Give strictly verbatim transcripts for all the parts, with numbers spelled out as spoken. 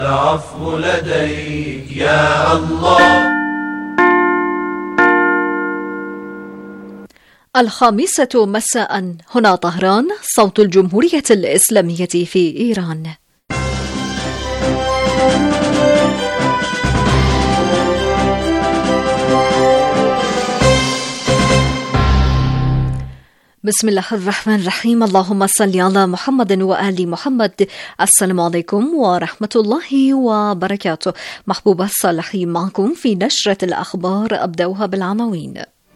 العفو لديك يا الله. الخامسة مساء، هنا طهران، صوت الجمهورية الإسلامية في إيران. بسم الله الرحمن الرحيم. اللهم صل على محمد وآل محمد. السلام عليكم ورحمة الله وبركاته. محبوب الصالحين معكم في نشرة الأخبار، أبدأها بالعناوين.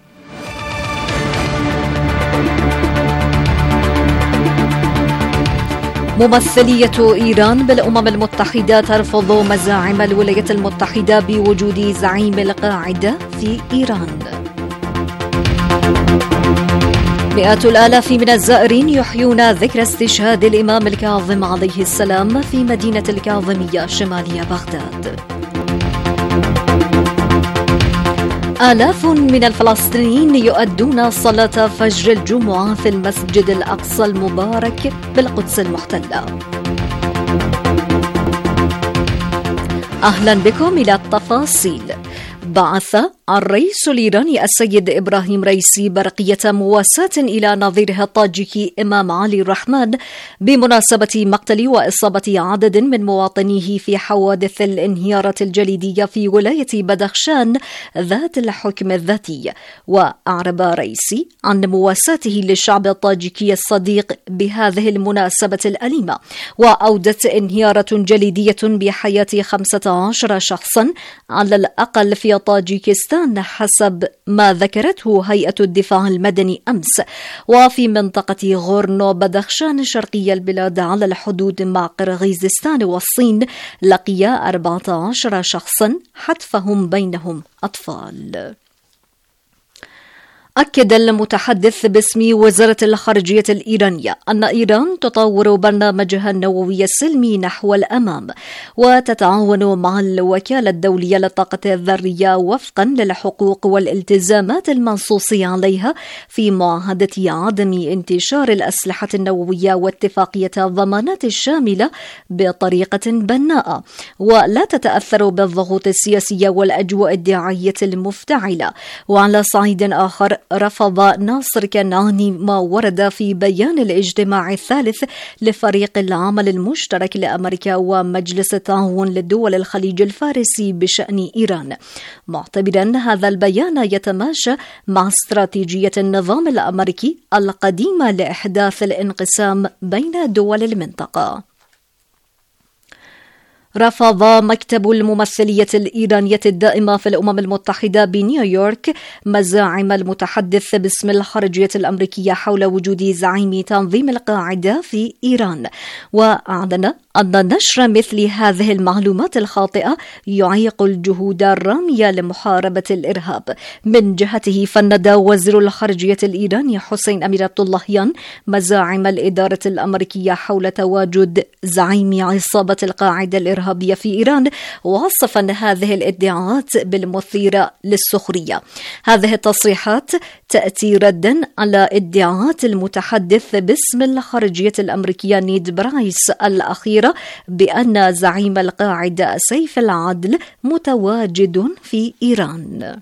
ممثلية إيران بالأمم المتحدة ترفض مزاعم الولايات المتحدة بوجود زعيم القاعدة في إيران. مئات الآلاف من الزائرين يحيون ذكرى استشهاد الإمام الكاظم عليه السلام في مدينة الكاظمية شمالية بغداد. آلاف من الفلسطينيين يؤدون صلاة فجر الجمعة في المسجد الأقصى المبارك بالقدس المحتلة. أهلا بكم إلى التفاصيل. بعث الرئيس الإيراني السيد إبراهيم رئيسي برقية مواساة إلى نظيره الطاجيكي إمام علي الرحمن بمناسبة مقتل وإصابة عدد من مواطنيه في حوادث الانهيارات الجليدية في ولاية بدخشان ذات الحكم الذاتي. وأعرب رئيسي عن مواساته للشعب الطاجيكي الصديق بهذه المناسبة الأليمة، وأودت انهيارات جليدية بحياة خمسة عشر شخصا على الأقل في طاجيكستان حسب ما ذكرته هيئة الدفاع المدني أمس، وفي منطقة غورنو بدخشان شرقي البلاد على الحدود مع قرغيزستان والصين لقي أربعة عشر شخصا حتفهم بينهم أطفال. أكد المتحدث باسم وزارة الخارجية الإيرانية أن إيران تطور برنامجها النووي السلمي نحو الأمام، وتتعاون مع الوكالة الدولية للطاقة الذرية وفقا للحقوق والالتزامات المنصوص عليها في معاهدة عدم انتشار الأسلحة النووية واتفاقية الضمانات الشاملة بطريقة بناءة، ولا تتأثر بالضغوط السياسية والأجواء الداعية المفتعلة. وعلى صعيد آخر، رفض ناصر كنعاني ما ورد في بيان الاجتماع الثالث لفريق العمل المشترك لأمريكا ومجلس التعاون للدول الخليج الفارسي بشأن إيران، معتبرا هذا البيان يتماشى مع استراتيجية النظام الأمريكي القديمة لإحداث الانقسام بين دول المنطقة. رفض مكتب الممثلية الإيرانية الدائمة في الأمم المتحدة بنيويورك مزاعم المتحدث باسم الخارجية الأمريكية حول وجود زعيم تنظيم القاعدة في إيران، وأعلن أن نشر مثل هذه المعلومات الخاطئة يعيق الجهود الرامية لمحاربة الإرهاب. من جهته فند وزير الخارجية الإيراني حسين أمير عبداللهيان مزاعم الإدارة الأمريكية حول تواجد زعيم عصابة القاعدة الإرهابية في إيران، وصفا هذه الادعاءات بالمثيرة للسخرية. هذه التصريحات تأتي ردا على ادعاءات المتحدث باسم الخارجية الأمريكية نيد برايس الأخيرة بأن زعيم القاعدة سيف العدل متواجد في إيران.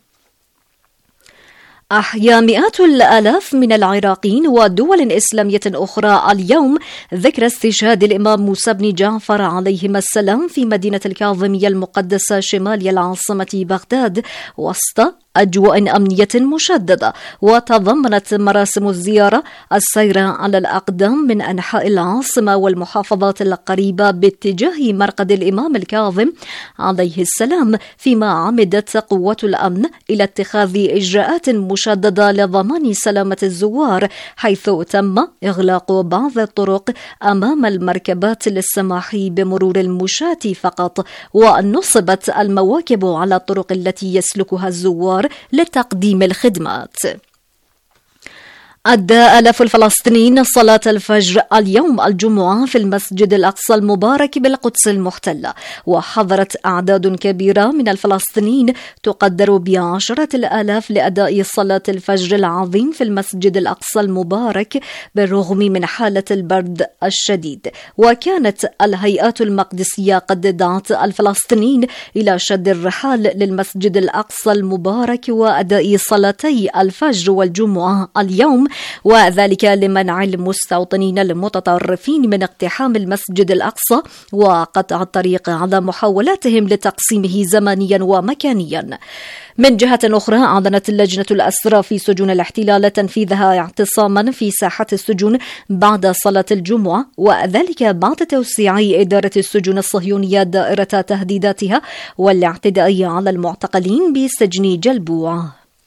أحيا مئات الآلاف من العراقيين ودول إسلامية أخرى اليوم ذكرى استشهاد الإمام موسى بن جعفر عليهما السلام في مدينة الكاظمية المقدسة شمال العاصمة بغداد وسط أجواء أمنية مشددة. وتضمنت مراسم الزيارة السير على الأقدام من أنحاء العاصمة والمحافظات القريبة باتجاه مرقد الإمام الكاظم عليه السلام، فيما عمدت قوات الأمن إلى اتخاذ إجراءات مشددة لضمان سلامة الزوار، حيث تم إغلاق بعض الطرق أمام المركبات للسماح بمرور المشاة فقط، ونصبت المواكب على الطرق التي يسلكها الزوار لتقديم الخدمات. أدى آلاف الفلسطينيين صلاة الفجر اليوم الجمعة في المسجد الأقصى المبارك بالقدس المحتلة، وحضرت أعداد كبيرة من الفلسطينيين تقدر بعشرة الآلاف لأداء صلاة الفجر العظيم في المسجد الأقصى المبارك بالرغم من حالة البرد الشديد. وكانت الهيئات المقدسية قد دعت الفلسطينيين إلى شد الرحال للمسجد الأقصى المبارك وأداء صلاتي الفجر والجمعة اليوم، وذلك لمنع المستوطنين المتطرفين من اقتحام المسجد الأقصى وقطع الطريق على محاولاتهم لتقسيمه زمنيا ومكانيا. من جهة أخرى، أعلنت اللجنة الأسرى في سجون الاحتلال تنفيذها اعتصاما في ساحة السجون بعد صلاة الجمعة، وذلك بعد توسيع إدارة السجون الصهيونية دائرة تهديداتها والاعتداء على المعتقلين بسجن جلبوع.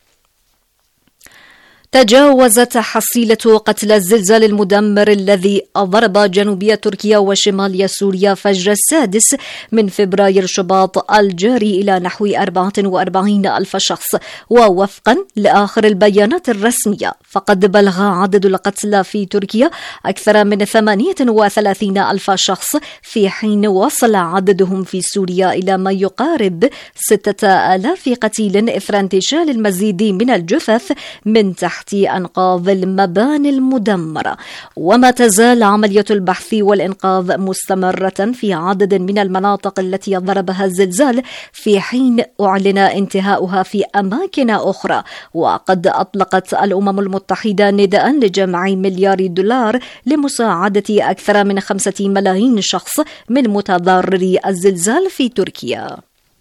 تجاوزت حصيلة قتلى الزلزال المدمر الذي ضرب جنوبية تركيا وشمالية سوريا فجر السادس من فبراير شباط الجاري إلى نحو أربعة وأربعين ألف شخص، ووفقا لآخر البيانات الرسمية فقد بلغ عدد القتلى في تركيا أكثر من ثمانية وثلاثين ألف شخص، في حين وصل عددهم في سوريا إلى ما يقارب ستة آلاف قتيل إثر انتشال المزيد من الجثث من تحت أنقاض المباني المدمرة. وما تزال عملية البحث والإنقاذ مستمرة في عدد من المناطق التي ضربها الزلزال، في حين أعلن انتهاؤها في أماكن أخرى. وقد أطلقت الأمم المتحدة نداء لجمع مليار دولار لمساعدة أكثر من خمسة ملايين شخص من متضرري الزلزال في تركيا.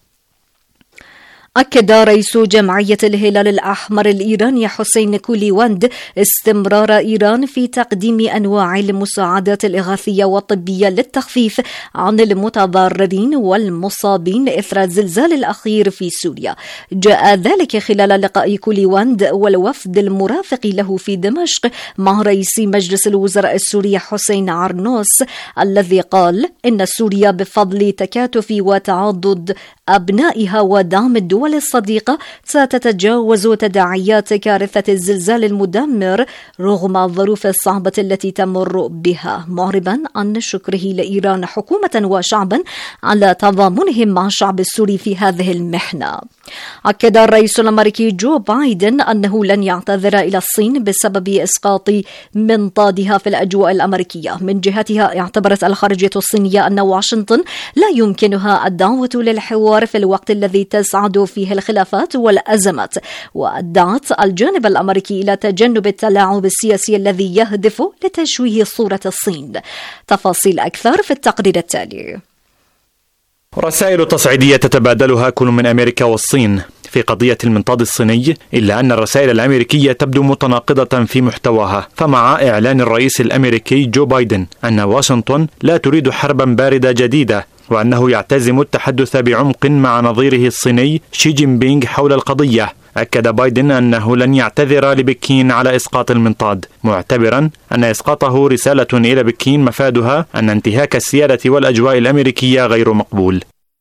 أكد رئيس جمعية الهلال الأحمر الإيراني حسين كوليواند استمرار إيران في تقديم أنواع المساعدات الإغاثية والطبية للتخفيف عن المتضررين والمصابين إثر الزلزال الأخير في سوريا. جاء ذلك خلال لقاء كوليواند والوفد المرافق له في دمشق مع رئيس مجلس الوزراء السوري حسين عرنوس، الذي قال إن سوريا بفضل تكاتف وتعاضد أبنائها ودعم الدول الصديقة ستتجاوز تداعيات كارثة الزلزال المدمر رغم الظروف الصعبة التي تمر بها، معربا عن شكره لإيران حكومة وشعبا على تضامنهم مع الشعب السوري في هذه المحنة. أكد الرئيس الأمريكي جو بايدن أنه لن يعتذر إلى الصين بسبب إسقاط منطادها في الأجواء الأمريكية. من جهتها اعتبرت الخارجية الصينية أن واشنطن لا يمكنها الدعوة للحوار في الوقت الذي تسعد فيه الخلافات والأزمات، وأدعت الجانب الأمريكي إلى تجنب التلاعب السياسي الذي يهدف لتشويه صورة الصين. تفاصيل أكثر في التقرير التالي. رسائل تصعيدية تتبادلها كل من أمريكا والصين في قضية المنطاد الصيني، إلا أن الرسائل الأمريكية تبدو متناقضة في محتواها. فمع إعلان الرئيس الأمريكي جو بايدن أن واشنطن لا تريد حربا باردة جديدة وأنه يعتزم التحدث بعمق مع نظيره الصيني شي جين بينغ حول القضية، أكد بايدن أنه لن يعتذر لبكين على إسقاط المنطاد، معتبرا أن إسقاطه رسالة إلى بكين مفادها أن انتهاك السيادة والأجواء الأمريكية غير مقبول.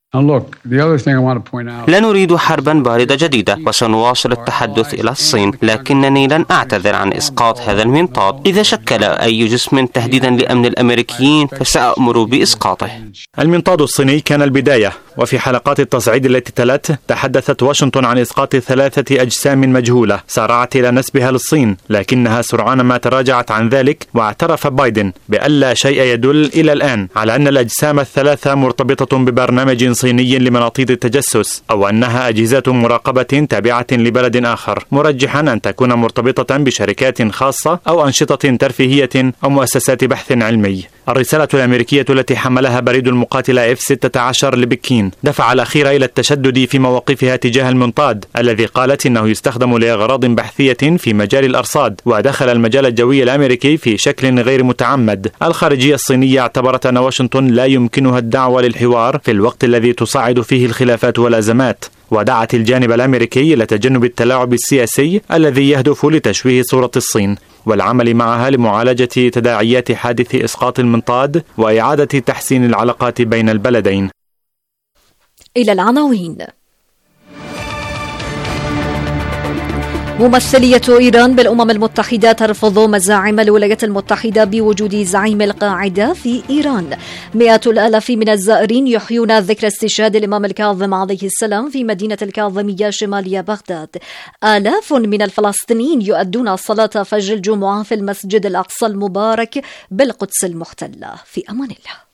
لا نريد حربا باردة جديدة وسنواصل التحدث إلى الصين، لكنني لن أعتذر عن إسقاط هذا المنطاد. إذا شكل أي جسم تهديدا لأمن الأمريكيين فسأأمر بإسقاطه. المنطاد الصيني كان البداية، وفي حلقات التصعيد التي تلت تحدثت واشنطن عن إسقاط ثلاثة أجسام مجهولة سارعت إلى نسبها للصين، لكنها سرعان ما تراجعت عن ذلك، واعترف بايدن بأن لا شيء يدل إلى الآن على أن الأجسام الثلاثة مرتبطة ببرنامج صيني لمناطيد التجسس أو أنها أجهزة مراقبة تابعة لبلد آخر، مرجحا أن تكون مرتبطة بشركات خاصة أو أنشطة ترفيهية أو مؤسسات بحث علمي. الرسالة الأمريكية التي حملها بريد المقاتلة إف ستة عشر لبكين دفع الأخير إلى التشدد في مواقفها تجاه المنطاد الذي قالت إنه يستخدم لأغراض بحثية في مجال الأرصاد ودخل المجال الجوي الأمريكي في شكل غير متعمد. الخارجية الصينية اعتبرت أن واشنطن لا يمكنها الدعوة للحوار في الوقت الذي تصعد فيه الخلافات والأزمات، ودعت الجانب الأمريكي إلى تجنب التلاعب السياسي الذي يهدف لتشويه صورة الصين والعمل معها لمعالجة تداعيات حادث إسقاط المنطاد وإعادة تحسين العلاقات بين البلدين. إلى العناوين. ممثلية إيران بالأمم المتحدة ترفض مزاعم الولايات المتحدة بوجود زعيم القاعدة في إيران. مئات الآلاف من الزائرين يحيون ذكرى استشهاد الإمام الكاظم عليه السلام في مدينة الكاظمية شمالية بغداد. آلاف من الفلسطينيين يؤدون صلاة فجر الجمعة في المسجد الأقصى المبارك بالقدس المحتلة. في أمان الله.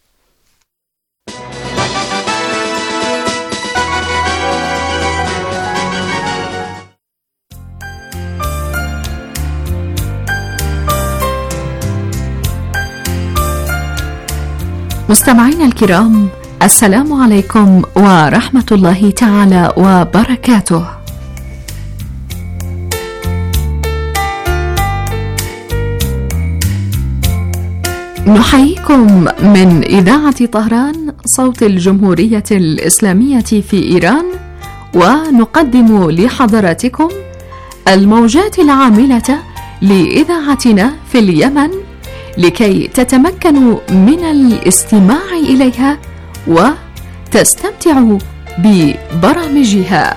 مستمعينا الكرام، السلام عليكم ورحمة الله تعالى وبركاته. نحييكم من إذاعة طهران صوت الجمهورية الإسلامية في إيران، ونقدم لحضراتكم الموجات العاملة لإذاعتنا في اليمن لكي تتمكنوا من الاستماع إليها وتستمتعوا ببرامجها.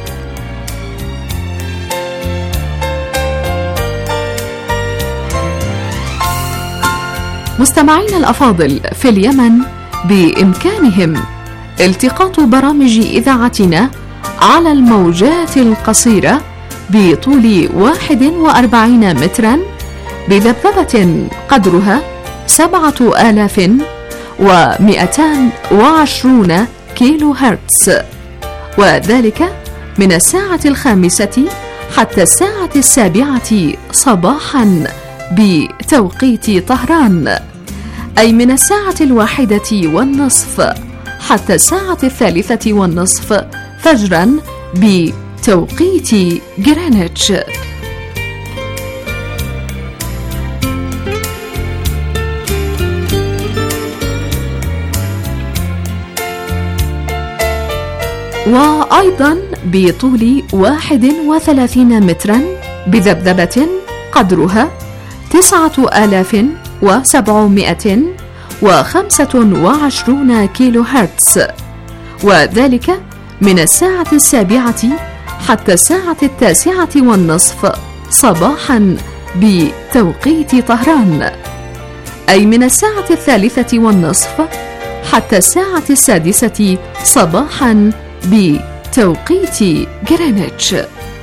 مستمعين الأفاضل، في اليمن بإمكانهم التقاط برامج إذاعتنا على الموجات القصيرة بطول واحد وأربعين متراً بذبذبة قدرها سبعة آلاف ومئتان وعشرون كيلو هرتز، وذلك من الساعة الخامسة حتى الساعة السابعة صباحا بتوقيت طهران، أي من الساعة الواحدة والنصف حتى الساعة الثالثة والنصف فجرا بتوقيت جرينتش. وأيضا بطول واحد وثلاثين مترا بذبذبة قدرها تسعة آلاف وسبعمائة وخمسة وعشرون كيلو هرتز، وذلك من الساعة السابعة حتى الساعة التاسعة والنصف صباحا بتوقيت طهران، أي من الساعة الثالثة والنصف حتى الساعة السادسة صباحا بتوقيت جرينتش.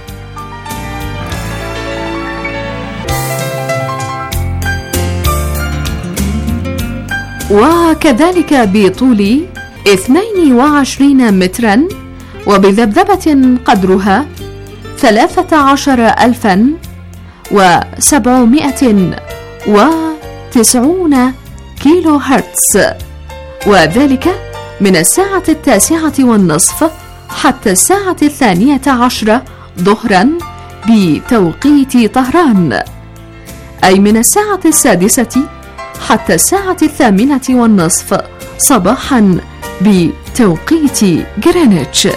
وكذلك بطول اثنين وعشرين مترا وبذبذبة قدرها ثلاثة عشر ألفا وسبعمائة وتسعون كيلو هرتز، وذلك من الساعة التاسعة والنصف حتى الساعة الثانية عشرة ظهرا بتوقيت طهران، أي من الساعة السادسة حتى الساعة الثامنة والنصف صباحا بتوقيت جرينتش.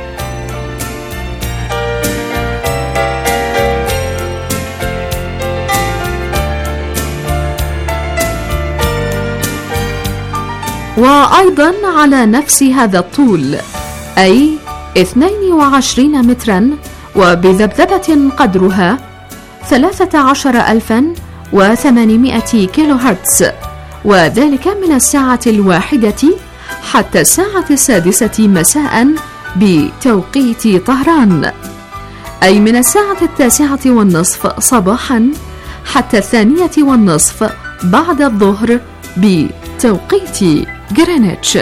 وأيضا على نفس هذا الطول، أي اثنين وعشرين مترا وبذبذبة قدرها ثلاثة عشر ألفا وثمانمائة كيلو هرتز، وذلك من الساعة الواحدة حتى الساعة السادسة مساء بتوقيت طهران، أي من الساعة التاسعة والنصف صباحا حتى الثانية والنصف بعد الظهر بتوقيت جرينتش.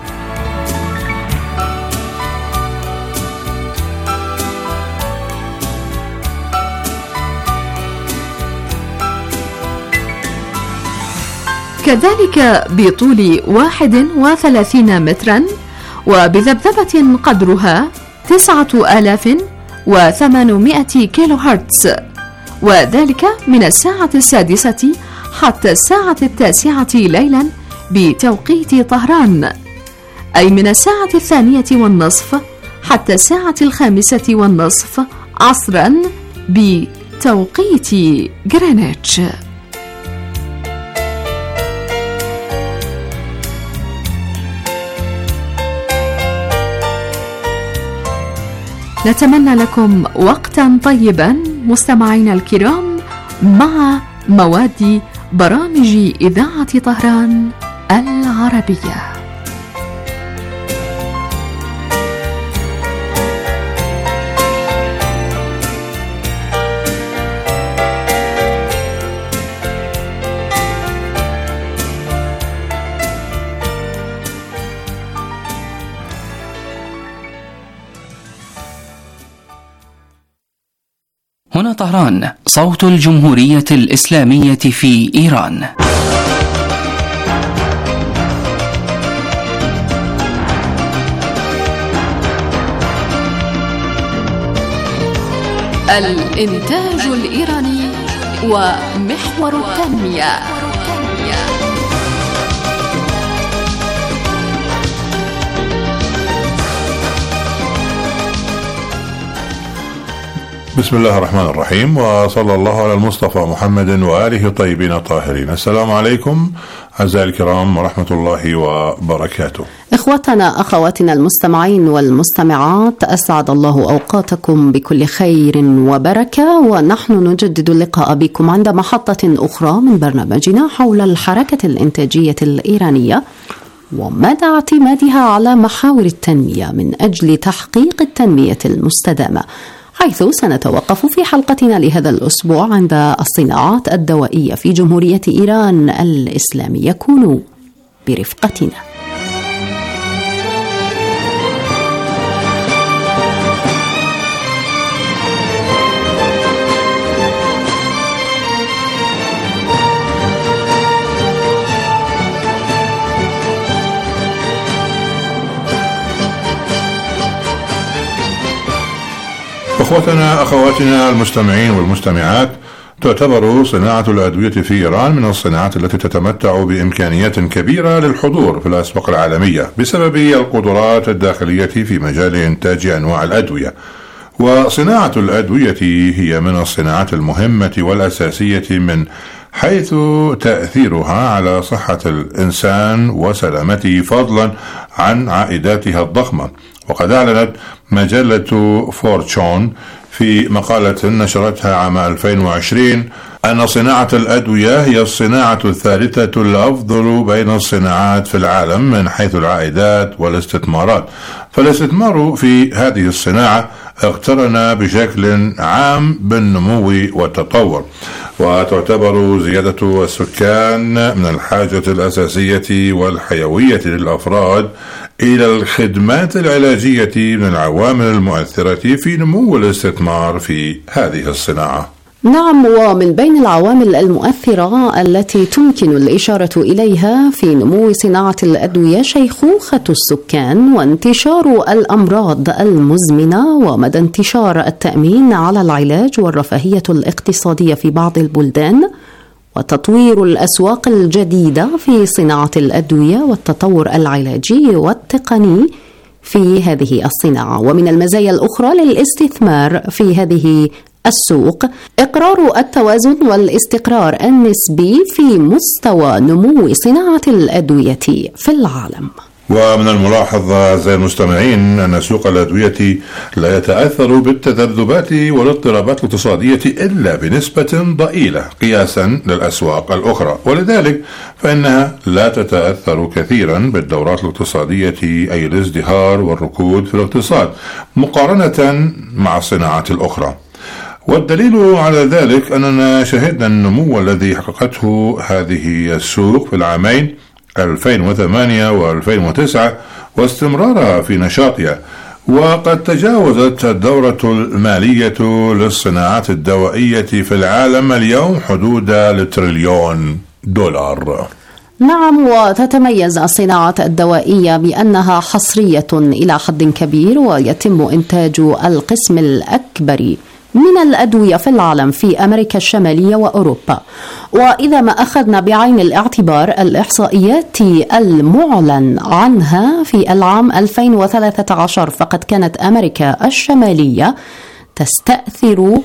كذلك بطول واحد وثلاثين مترا وبذبذبة قدرها تسعة آلاف وثمانمائة كيلو هرتز، وذلك من الساعة السادسة حتى الساعة التاسعة ليلا بتوقيت طهران، أي من الساعة الثانية والنصف حتى الساعة الخامسة والنصف عصرا بتوقيت جرينتش. نتمنى لكم وقتا طيبا مستمعينا الكرام مع مواد برامج إذاعة طهران العربية. هنا طهران، صوت الجمهورية الإسلامية في إيران. الإنتاج الإيراني ومحور التنمية. بسم الله الرحمن الرحيم، وصلى الله على المصطفى محمد وآله الطيبين الطاهرين. السلام عليكم أعزائي الكرام ورحمة الله وبركاته. إخوتنا أخواتنا المستمعين والمستمعات، أسعد الله أوقاتكم بكل خير وبركة، ونحن نجدد اللقاء بكم عند محطة أخرى من برنامجنا حول الحركة الإنتاجية الإيرانية ومدى اعتمادها على محاور التنمية من أجل تحقيق التنمية المستدامة، حيث سنتوقف في حلقتنا لهذا الأسبوع عند الصناعات الدوائية في جمهورية إيران الإسلامية. كونوا برفقتنا. أخوتنا أخواتنا المستمعين والمستمعات، تعتبر صناعة الأدوية في إيران من الصناعات التي تتمتع بإمكانيات كبيرة للحضور في الأسواق العالمية بسبب القدرات الداخلية في مجال إنتاج أنواع الأدوية. وصناعة الأدوية هي من الصناعات المهمة والأساسية من حيث تأثيرها على صحة الإنسان وسلامته، فضلا عن عائداتها الضخمة. وقد أعلنت مجلة فورتشون في مقالة نشرتها عام ألفين وعشرين أن صناعة الأدوية هي الصناعة الثالثة الأفضل بين الصناعات في العالم من حيث العائدات والاستثمارات. فالاستثمار في هذه الصناعة اقترن بشكل عام بالنمو والتطور، وتعتبر زيادة السكان من الحاجة الأساسية والحيوية للأفراد إلى الخدمات العلاجية من العوامل المؤثرة في نمو الاستثمار في هذه الصناعة. نعم، ومن بين العوامل المؤثرة التي تمكن الإشارة إليها في نمو صناعة الأدوية شيخوخة السكان وانتشار الأمراض المزمنة ومدى انتشار التأمين على العلاج والرفاهية الاقتصادية في بعض البلدان، وتطوير الأسواق الجديدة في صناعة الأدوية والتطور العلاجي والتقني في هذه الصناعة. ومن المزايا الأخرى للاستثمار في هذه السوق إقرار التوازن والاستقرار النسبي في مستوى نمو صناعة الأدوية في العالم. ومن الملاحظ أعزائي المستمعين أن سوق الأدوية لا يتأثر بالتذبذبات والاضطرابات الاقتصادية إلا بنسبة ضئيلة قياسا للأسواق الأخرى، ولذلك فإنها لا تتأثر كثيرا بالدورات الاقتصادية أي الازدهار والركود في الاقتصاد مقارنة مع الصناعات الأخرى. والدليل على ذلك أننا شهدنا النمو الذي حققته هذه السوق في العامين ألفين وثمانية وألفين وتسعة واستمرارها في نشاطها، وقد تجاوزت الدورة المالية للصناعات الدوائية في العالم اليوم حدود التريليون دولار. نعم، وتتميز الصناعة الدوائية بأنها حصرية إلى حد كبير، ويتم إنتاج القسم الأكبر من الأدوية في العالم في أمريكا الشمالية وأوروبا. وإذا ما أخذنا بعين الاعتبار الإحصائيات المعلن عنها في العام ألفين وثلاثة عشر، فقد كانت أمريكا الشمالية تستأثر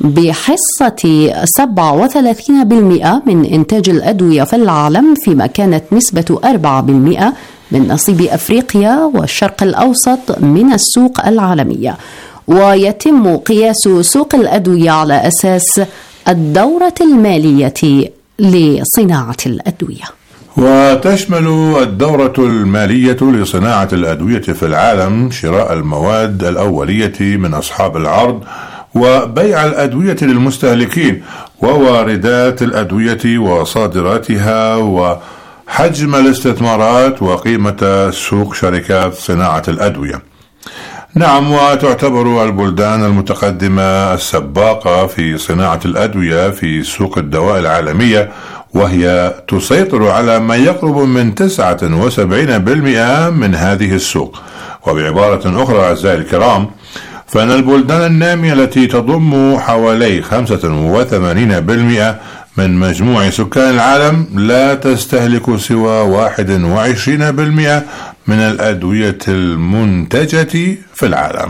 بحصة سبعة وثلاثين بالمئة من إنتاج الأدوية في العالم، فيما كانت نسبة أربعة بالمئة من نصيب أفريقيا والشرق الأوسط من السوق العالمية. ويتم قياس سوق الأدوية على أساس الدورة المالية لصناعة الأدوية. وتشمل الدورة المالية لصناعة الأدوية في العالم شراء المواد الأولية من أصحاب العرض وبيع الأدوية للمستهلكين وواردات الأدوية وصادراتها وحجم الاستثمارات وقيمة سوق شركات صناعة الأدوية. نعم، وتعتبر البلدان المتقدمة السباقة في صناعة الأدوية في سوق الدواء العالمية، وهي تسيطر على ما يقرب من تسعة وسبعين بالمئة من هذه السوق. وبعبارة أخرى أعزائي الكرام، فإن البلدان النامية التي تضم حوالي خمسة وثمانين بالمئة من مجموع سكان العالم لا تستهلك سوى واحد وعشرين بالمئة من الأدوية المنتجة في العالم.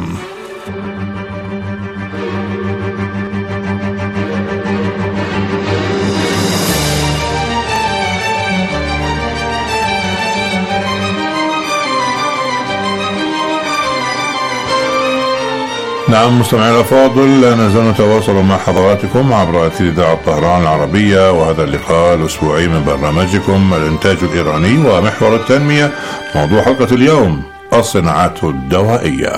نعم مستمعينا الأفاضل، لا نزال نتواصل مع حضراتكم عبر أثير إذاعة طهران العربية، وهذا اللقاء الأسبوعي من برنامجكم الإنتاج الإيراني ومحور التنمية. موضوع حلقة اليوم الصناعات الدوائية.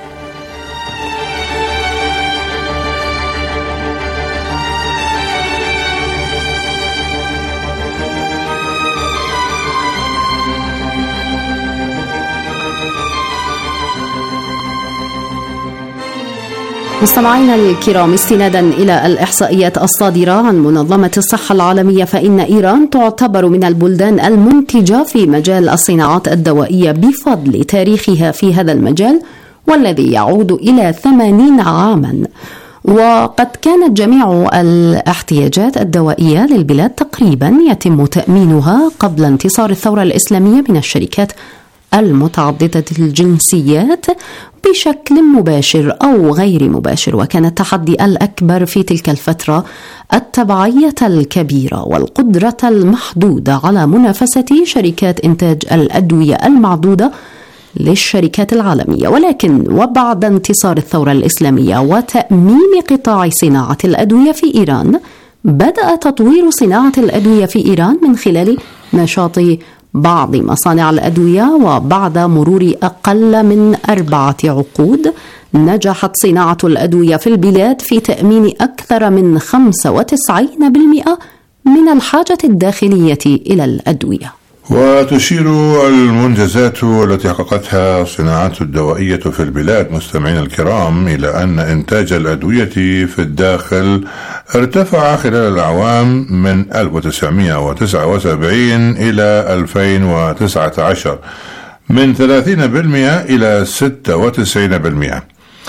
مستمعينا الكرام، استنادا إلى الإحصائيات الصادرة عن منظمة الصحة العالمية، فإن إيران تعتبر من البلدان المنتجة في مجال الصناعات الدوائية بفضل تاريخها في هذا المجال، والذي يعود إلى ثمانين عاما. وقد كانت جميع الاحتياجات الدوائية للبلاد تقريبا يتم تأمينها قبل انتصار الثورة الإسلامية من الشركات المتعددة الجنسيات بشكل مباشر أو غير مباشر. وكان التحدي الأكبر في تلك الفترة التبعية الكبيرة والقدرة المحدودة على منافسة شركات إنتاج الأدوية المعدودة للشركات العالمية. ولكن وبعد انتصار الثورة الإسلامية وتأميم قطاع صناعة الأدوية في إيران، بدأ تطوير صناعة الأدوية في إيران من خلال نشاط بعض مصانع الأدوية. وبعد مرور أقل من أربعة عقود نجحت صناعة الأدوية في البلاد في تأمين أكثر من خمسة وتسعين بالمئة من الحاجة الداخلية إلى الأدوية. وتشير المنجزات التي حققتها الصناعات الدوائية في البلاد مستمعين الكرام إلى أن إنتاج الأدوية في الداخل ارتفع خلال الأعوام من ألف وتسعمئة وتسعة وسبعين إلى ألفين وتسعة عشر من ثلاثين بالمئة إلى ستة وتسعين بالمئة.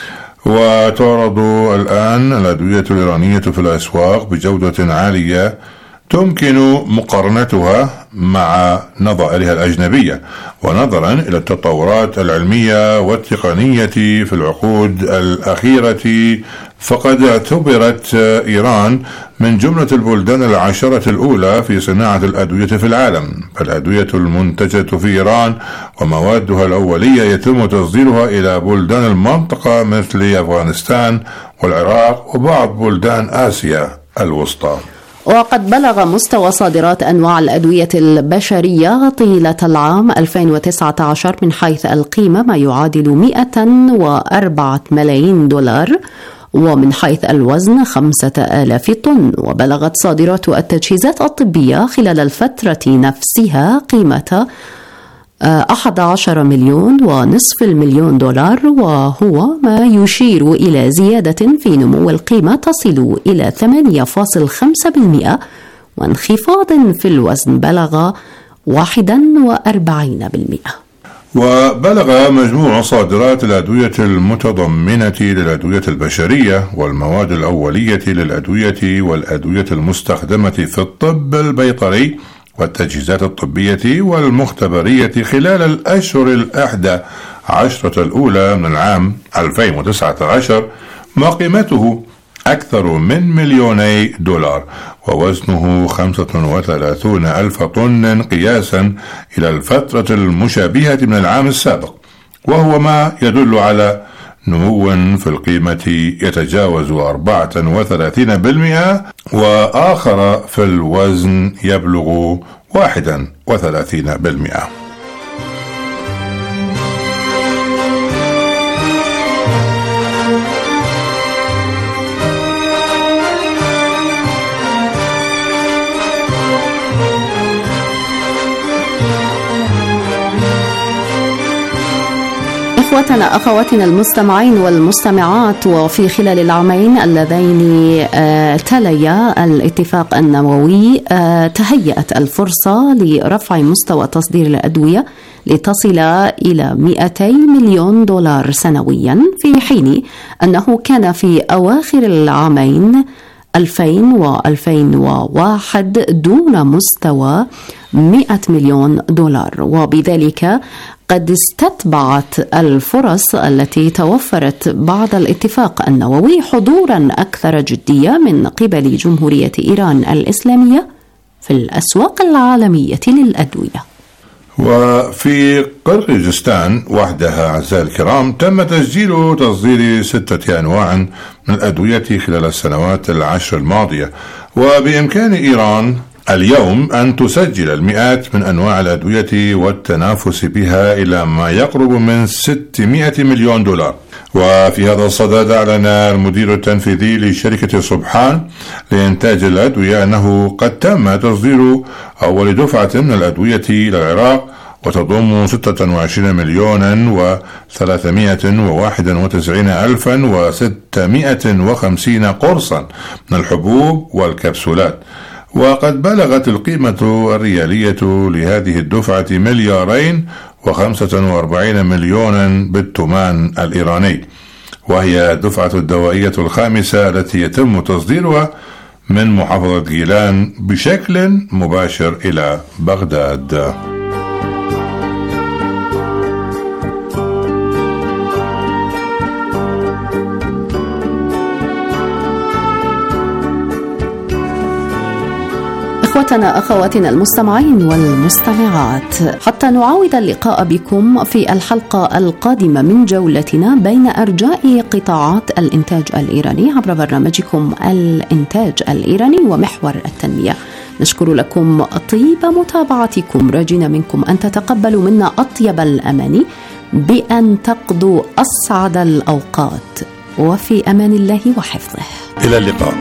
وتعرض الآن الأدوية الإيرانية في الأسواق بجودة عالية تمكن مقارنتها مع نظائرها الأجنبية. ونظرا إلى التطورات العلمية والتقنية في العقود الأخيرة، فقد اعتبرت إيران من جملة البلدان العشرة الأولى في صناعة الأدوية في العالم. فالأدوية المنتجة في إيران وموادها الأولية يتم تصديرها إلى بلدان المنطقة مثل أفغانستان والعراق وبعض بلدان آسيا الوسطى. وقد بلغ مستوى صادرات أنواع الأدوية البشرية طيلة العام ألفين وتسعة عشر من حيث القيمة ما يعادل مئة وأربعة ملايين دولار، ومن حيث الوزن خمسة آلاف طن. وبلغت صادرات التجهيزات الطبية خلال الفترة نفسها قيمة أحد عشر مليون ونصف المليون دولار، وهو ما يشير إلى زيادة في نمو القيمة تصل إلى ثمانية فاصلة خمسة بالمئة، وانخفاض في الوزن بلغ واحد وأربعين بالمئة. وبلغ مجموع صادرات الأدوية المتضمنة للأدوية البشرية والمواد الأولية للأدوية والأدوية المستخدمة في الطب البيطري والتجهيزات الطبية والمختبرية خلال الأشهر الأحدى عشرة الأولى من العام ألفين وتسعة عشر ما قيمته أكثر من مليوني دولار، ووزنه خمسة وثلاثون ألف طن قياسا إلى الفترة المشابهة من العام السابق، وهو ما يدل على نمو في القيمة يتجاوز أربعة وثلاثين بالمئة، وآخر في الوزن يبلغ واحد وثلاثين بالمئة. إخوتنا أخواتنا المستمعين والمستمعات، وفي خلال العامين اللذين تليا الاتفاق النووي تهيأت الفرصة لرفع مستوى تصدير الأدوية لتصل إلى مئتي مليون دولار سنويا، في حين أنه كان في أواخر العامين ألفين وألفين وواحد دون مستوى مئة مليون دولار، وبذلك قد استتبعت الفرص التي توفرت بعد الاتفاق النووي حضورا أكثر جدية من قبل جمهورية إيران الإسلامية في الأسواق العالمية للأدوية. وفي قرغيزستان وحدها أعزائي الكرام تم تسجيل تصدير ستة أنواع من الأدوية خلال السنوات العشر الماضية، وبإمكان إيران اليوم أن تسجل المئات من أنواع الأدوية والتنافس بها إلى ما يقرب من ستمائة مليون دولار. وفي هذا الصدد أعلن المدير التنفيذي لشركة صبحان لإنتاج الأدوية أنه قد تم تصدير أول دفعة من الأدوية إلى العراق، وتضم ستة وعشرين مليونا وثلاثمائة وواحد وتسعين ألفا وستمائة وخمسين قرصا من الحبوب والكبسولات. وقد بلغت القيمة الريالية لهذه الدفعة مليارين وخمسة وأربعين مليونا بالتمان الإيراني، وهي الدفعة الدوائية الخامسة التي يتم تصديرها من محافظة جيلان بشكل مباشر إلى بغداد. إخوتنا أخواتنا المستمعين والمستمعات، حتى نعاود اللقاء بكم في الحلقة القادمة من جولتنا بين أرجاء قطاعات الإنتاج الإيراني عبر برنامجكم الإنتاج الإيراني ومحور التنمية. نشكر لكم طيب متابعتكم، راجين منكم أن تتقبلوا منا أطيب الأماني بأن تقضوا أسعد الأوقات، وفي أمان الله وحفظه. إلى اللقاء.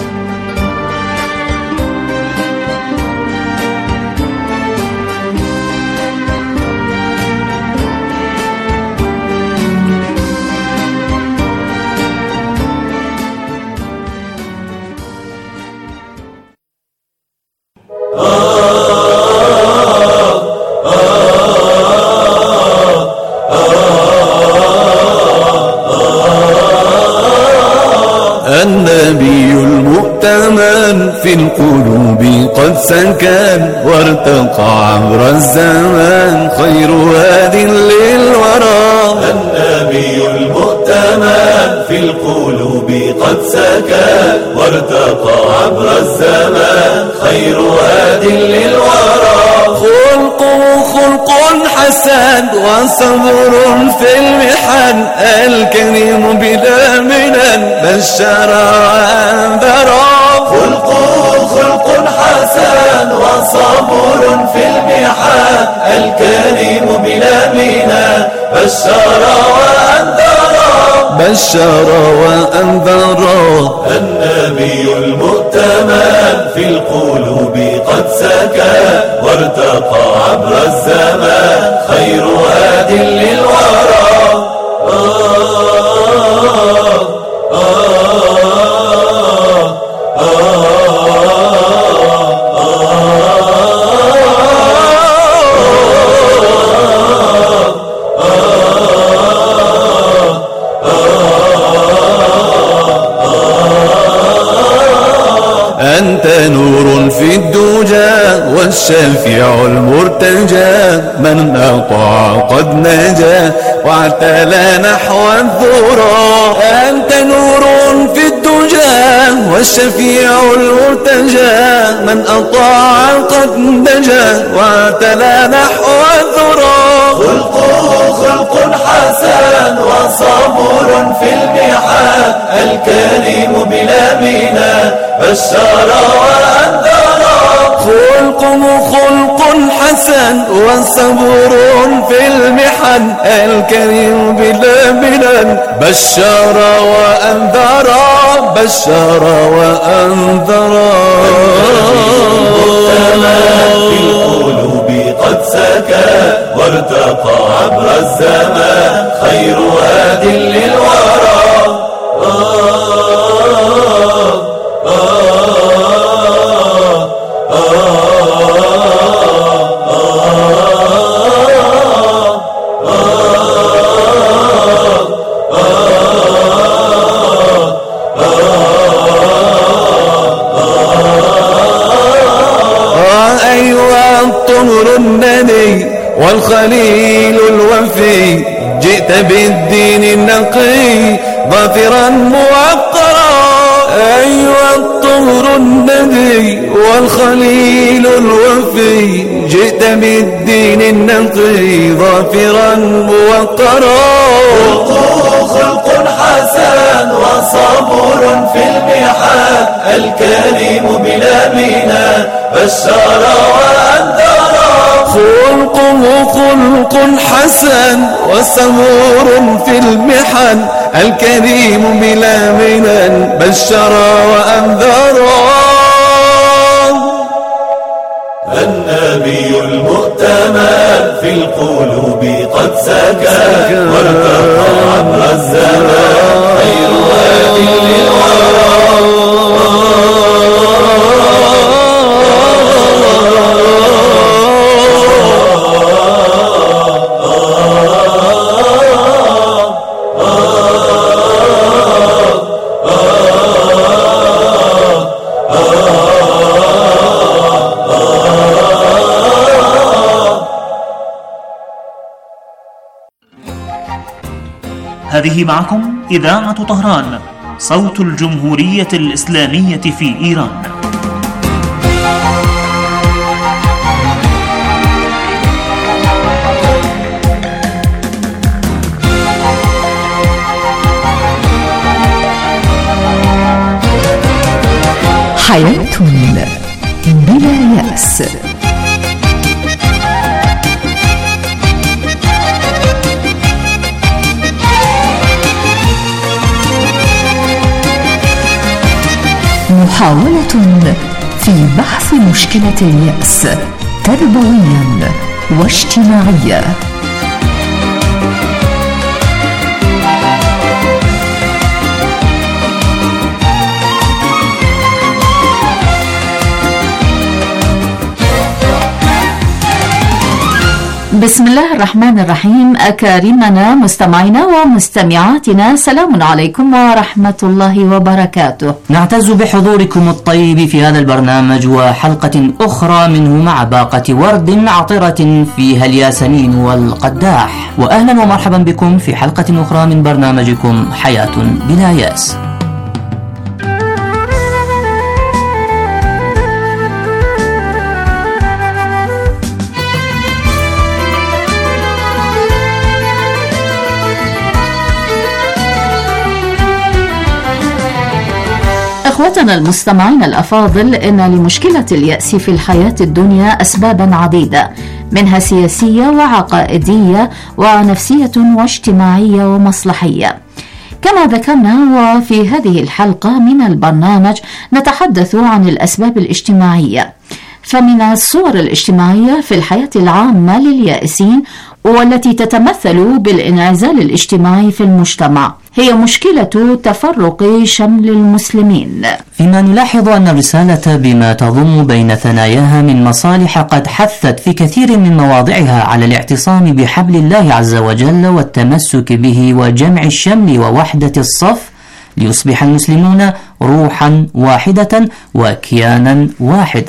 النبي المؤتمن في القلوب قد سكن وارتقى عبر الزمان، خير هاد للورى. النبي المؤتمن في القلوب قد سكن وارتقى عبر الزمان، خير هاد للورى. خلقه خلق حسن وصبر في المحن، الكريم بلا منن بشر وانذر. خلقه خلق حسن وصبر في المحن، الكريم بلا منن بشر وانذر. بشر وانذر. النبي المؤتمن في القلوب قد سكن وارتقى عبر الزمان، خير هاد للورى. أنت نور في الدجى والشفيع المرتجى، من أطاع قد نجا واعتلى نحو الذرى. أنت نور في الدجى والشفيع المرتجى، من أطاع قد نجا واعتلى نحو الذرى. خلقه خلق حسن وصبر الكريم بلا منى بشر وأنذر خلق خلق حسن وصبر في المحن الكريم بلا منن بشر وأنذر بشر وأنذر في القلوب قد سكى وارتقى عبر الزمان خير هاد للورى والخليل الوفي جئت بالدين النقي ظافرا موقرا أيها الطهر النبي والخليل الوفي جئت بالدين النقي ظافرا موقرا خلق حسن وصبر في المحن الكريم بلا منى بشر وأنذر خلق خلق حسن وصبور في المحن الكريم بلا منن بشر وأنذر النبي المؤتمن في القلوب قد سكن وارتقى عبر الزمان خير هاد للورى هذه معكم إذاعة طهران صوت الجمهورية الإسلامية في إيران. حياة بلا يأس. محاولة في بحث مشكلة اليأس تربويا واجتماعيا. بسم الله الرحمن الرحيم. أكارمنا مستمعينا ومستمعاتنا، سلام عليكم ورحمة الله وبركاته. نعتز بحضوركم الطيب في هذا البرنامج وحلقة أخرى منه مع باقة ورد عطرة فيها الياسمين والقداح. وأهلا ومرحبا بكم في حلقة أخرى من برنامجكم حياة بلا ياس. إخوتنا المستمعين الأفاضل، إن لمشكلة اليأس في الحياة الدنيا أسبابا عديدة، منها سياسية وعقائدية ونفسية واجتماعية ومصلحية. كما ذكرنا وفي هذه الحلقة من البرنامج نتحدث عن الأسباب الاجتماعية. فمن الصور الاجتماعية في الحياة العامة لليائسين والتي تتمثل بالانعزال الاجتماعي في المجتمع هي مشكلة تفرق شمل المسلمين، فيما نلاحظ أن الرسالة بما تضم بين ثناياها من مصالح قد حثت في كثير من مواضعها على الاعتصام بحبل الله عز وجل والتمسك به وجمع الشمل ووحدة الصف ليصبح المسلمون روحا واحدة وكيانا واحد.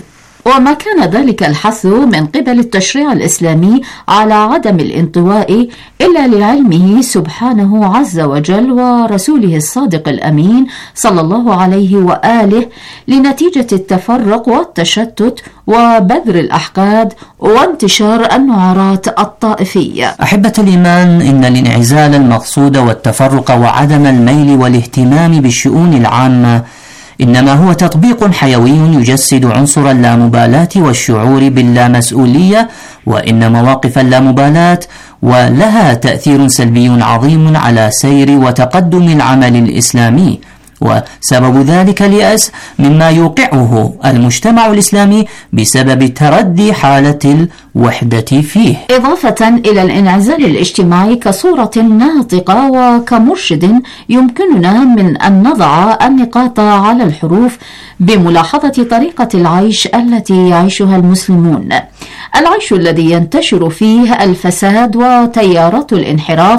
وما كان ذلك الحث من قبل التشريع الإسلامي على عدم الانطواء إلا لعلمه سبحانه عز وجل ورسوله الصادق الأمين صلى الله عليه وآله لنتيجة التفرق والتشتت وبذر الأحقاد وانتشار النعرات الطائفية. أحبة الإيمان، إن الانعزال المقصود والتفرق وعدم الميل والاهتمام بالشؤون العامة إنما هو تطبيق حيوي يجسد عنصر اللامبالاة والشعور باللامسؤولية، وإن مواقف اللامبالاة ولها تأثير سلبي عظيم على سير وتقدم العمل الإسلامي، وسبب ذلك اليأس مما يوقعه المجتمع الإسلامي بسبب تردي حالة الوحدة فيه، إضافة إلى الانعزال الاجتماعي كصورة ناطقة وكمرشد يمكننا من أن نضع النقاط على الحروف بملاحظة طريقة العيش التي يعيشها المسلمون، العيش الذي ينتشر فيه الفساد وتيارات الانحراف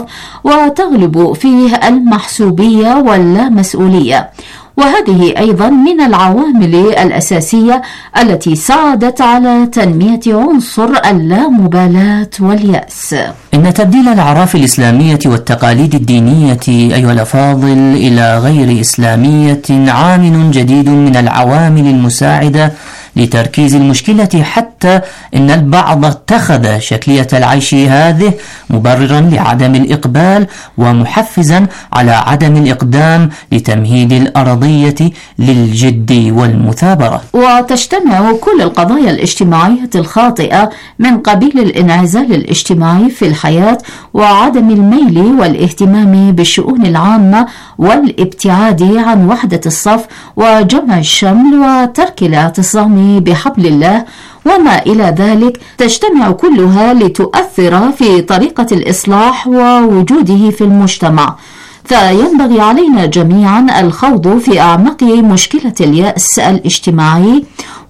وتغلب فيه المحسوبية واللامسؤولية، وهذه أيضا من العوامل الأساسية التي ساعدت على تنمية عنصر اللامبالاة واليأس. إن تبديل الأعراف الإسلامية والتقاليد الدينية أيها الأفاضل إلى غير إسلامية عامل جديد من العوامل المساعدة لتركيز المشكلة، حتى إن البعض اتخذ شكلية العيش هذه مبررا لعدم الإقبال ومحفزا على عدم الإقدام لتمهيد الأرضية للجد والمثابرة. وتجتمع كل القضايا الاجتماعية الخاطئة من قبيل الانعزال الاجتماعي في الحياة وعدم الميل والاهتمام بالشؤون العامة والابتعاد عن وحدة الصف وجمع الشمل وترك الاعتصام بحبل الله وما إلى ذلك، تجتمع كلها لتؤثر في طريقة الإصلاح ووجوده في المجتمع. فينبغي علينا جميعا الخوض في أعماق مشكلة اليأس الاجتماعي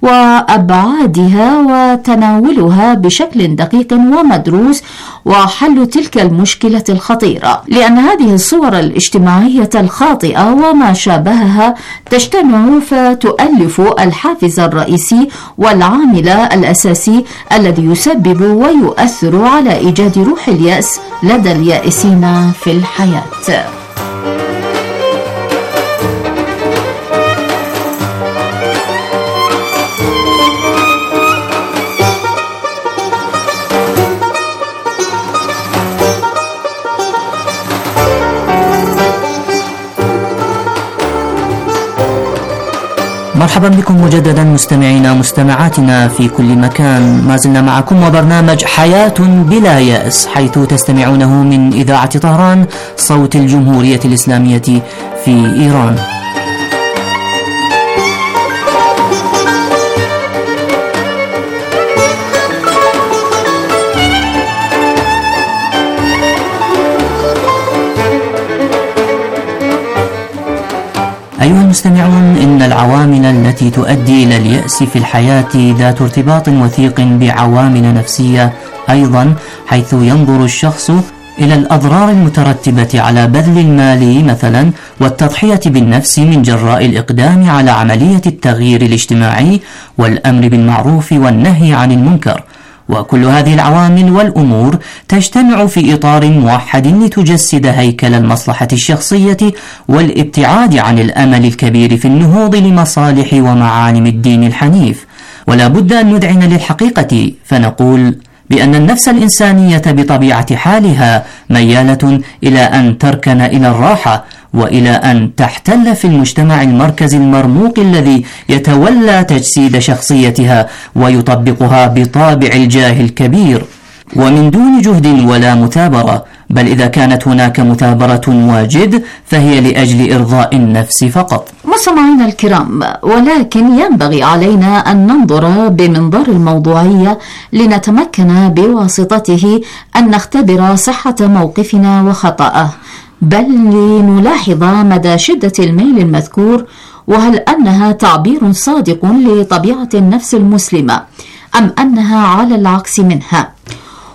وأبعادها وتناولها بشكل دقيق ومدروس وحل تلك المشكلة الخطيرة، لأن هذه الصور الاجتماعية الخاطئة وما شابهها تجتمع فتؤلف الحافز الرئيسي والعامل الأساسي الذي يسبب ويؤثر على إيجاد روح اليأس لدى اليائسين في الحياة. مرحبا بكم مجددا مستمعينا مستمعاتنا في كل مكان، ما زلنا معكم وبرنامج حياة بلا يأس، حيث تستمعونه من إذاعة طهران صوت الجمهورية الإسلامية في إيران. أيها المستمعون، إن العوامل التي تؤدي إلى اليأس في الحياة ذات ارتباط وثيق بعوامل نفسية أيضا، حيث ينظر الشخص إلى الأضرار المترتبة على بذل المال مثلا والتضحية بالنفس من جراء الإقدام على عملية التغيير الاجتماعي والأمر بالمعروف والنهي عن المنكر. وكل هذه العوامل والأمور تجتمع في إطار موحد لتجسد هيكل المصلحة الشخصية والابتعاد عن الأمل الكبير في النهوض لمصالح ومعالم الدين الحنيف. ولا بد أن ندعن للحقيقة فنقول بأن النفس الإنسانية بطبيعة حالها ميالة إلى أن تركن إلى الراحة وإلى أن تحتل في المجتمع المركز المرموق الذي يتولى تجسيد شخصيتها ويطبقها بطابع الجاه الكبير ومن دون جهد ولا مثابرة، بل إذا كانت هناك مثابرة وجد فهي لأجل إرضاء النفس فقط. مستمعينا الكرام، ولكن ينبغي علينا أن ننظر بمنظار الموضوعية لنتمكن بواسطته أن نختبر صحة موقفنا وخطأه، بل لنلاحظ مدى شدة الميل المذكور، وهل أنها تعبير صادق لطبيعة النفس المسلمة أم أنها على العكس منها،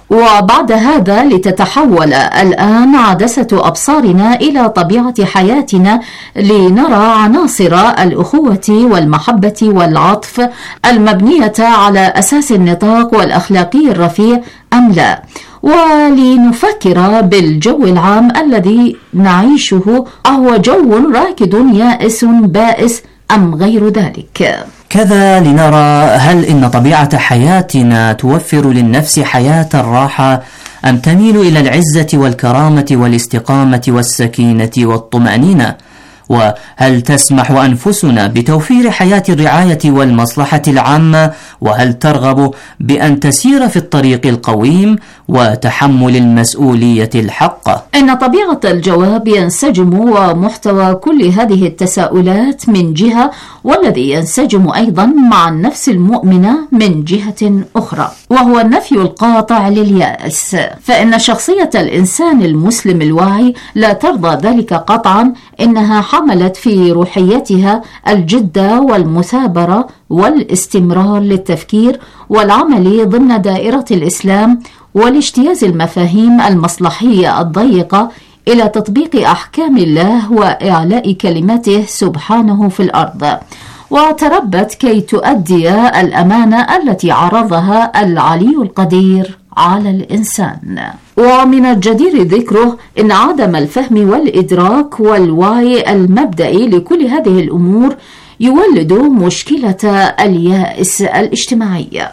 وبعد هذا لتتحول الآن عدسة أبصارنا إلى طبيعة حياتنا لنرى عناصر الأخوة والمحبة والعطف المبنية على أساس النطاق والأخلاقي الرفيع أم لا، ولنفكر بالجو العام الذي نعيشه، أهو جو راكد يائس بائس أم غير ذلك. كذا لنرى هل إن طبيعة حياتنا توفر للنفس حياة الراحة أم تميل إلى العزة والكرامة والاستقامة والسكينة والطمأنينة، وهل تسمح أنفسنا بتوفير حياة الرعاية والمصلحة العامة، وهل ترغب بأن تسير في الطريق القويم وتحمل المسؤولية الحقة؟ إن طبيعة الجواب ينسجم ومحتوى كل هذه التساؤلات من جهة، والذي ينسجم أيضا مع النفس المؤمنة من جهة أخرى، وهو النفي القاطع لليأس. فإن شخصية الإنسان المسلم الواعي لا ترضى ذلك قطعا، إنها حملت في روحيتها الجد والمثابرة والاستمرار للتفكير والعمل ضمن دائرة الإسلام، والاجتياز المفاهيم المصلحية الضيقة إلى تطبيق أحكام الله وإعلاء كلمته سبحانه في الأرض، وتربت كي تؤدي الأمانة التي عرضها العلي القدير على الإنسان. ومن الجدير ذكره إن عدم الفهم والإدراك والوعي المبدئي لكل هذه الأمور يولد مشكلة اليأس الاجتماعي.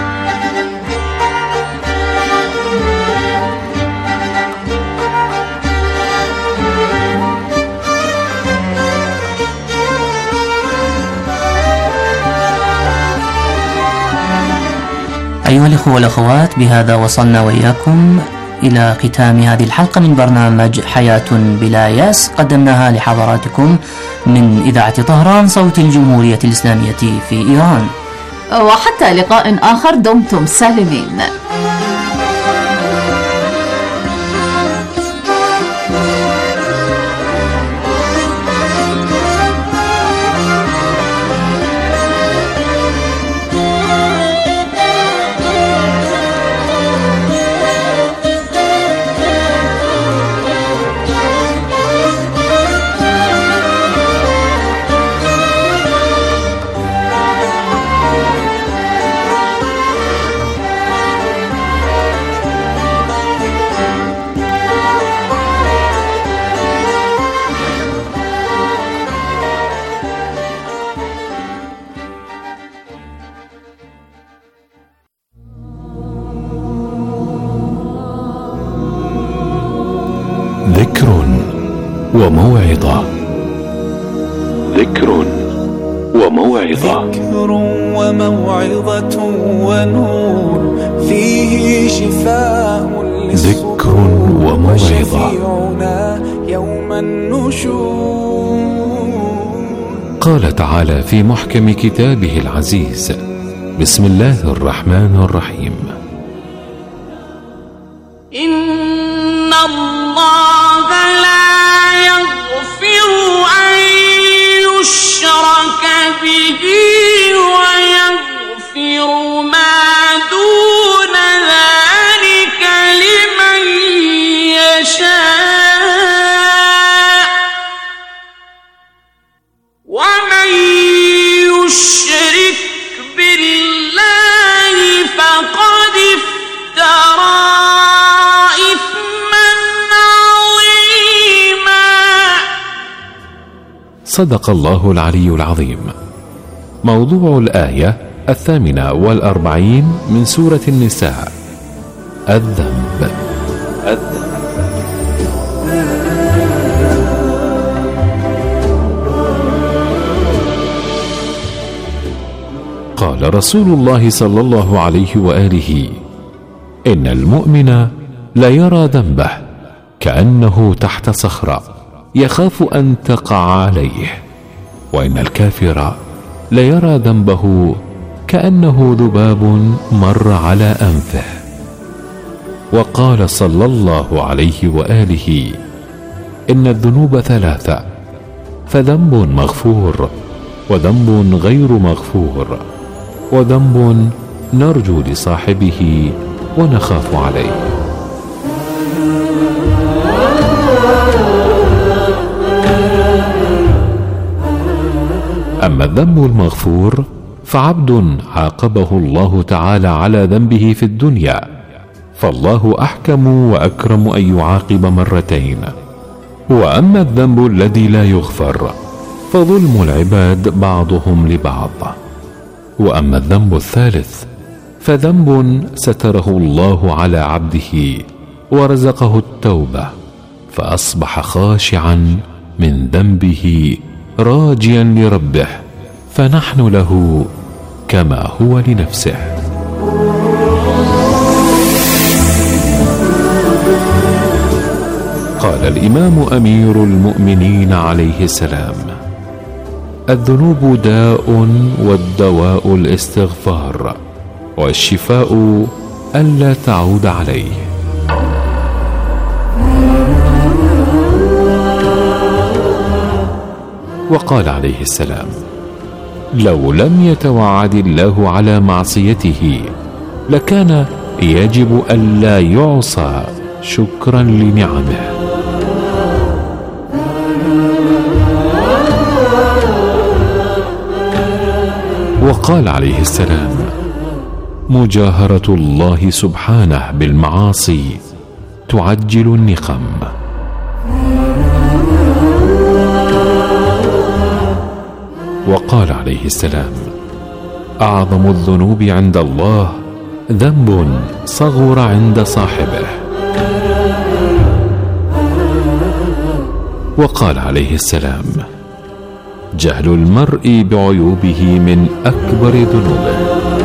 أيها الأخوة والأخوات، بهذا وصلنا وإياكم إلى ختام هذه الحلقة من برنامج حياة بلا ياس، قدمناها لحضراتكم من إذاعة طهران صوت الجمهورية الإسلامية في إيران. وحتى لقاء آخر، دمتم سالمين. ذكر وموعظة. ذكر وموعظة. ذكر وموعظة ونور فيه شفاء ذكر وموعظة يوم النشور. قال تعالى في محكم كتابه العزيز: بسم الله الرحمن الرحيم: إن الله لا يغفر أن يشرك به ويغفر ما دون ذلك لمن يشاء، ومن يشرك بالله فقد افترى صدق الله العلي العظيم. موضوع الآية الثامنة والأربعين من سورة النساء: الذنب. الذنب. قال رسول الله صلى الله عليه وآله: إن المؤمن لا يرى ذنبه كأنه تحت صخرة يخاف أن تقع عليه، وإن الكافر لا يرى ذنبه كأنه ذباب مر على أنفه. وقال صلى الله عليه وآله: إن الذنوب ثلاثة، فذنب مغفور، وذنب غير مغفور، وذنب نرجو لصاحبه ونخاف عليه. أما الذنب المغفور فعبد عاقبه الله تعالى على ذنبه في الدنيا، فالله أحكم وأكرم أن يعاقب مرتين. وأما الذنب الذي لا يغفر فظلم العباد بعضهم لبعض. وأما الذنب الثالث فذنب ستره الله على عبده ورزقه التوبة، فأصبح خاشعا من ذنبه راجيا لربه، فنحن له كما هو لنفسه. قال الإمام أمير المؤمنين عليه السلام: الذنوب داء والدواء الاستغفار، والشفاء ألا تعود عليه. وقال عليه السلام: لو لم يتوعد الله على معصيته لكان يجب ألا يعصى شكرا لنعمه. وقال عليه السلام: مجاهرة الله سبحانه بالمعاصي تعجل النقم. وقال عليه السلام: أعظم الذنوب عند الله ذنب صغر عند صاحبه. وقال عليه السلام: جهل المرء بعيوبه من أكبر ذنوبه.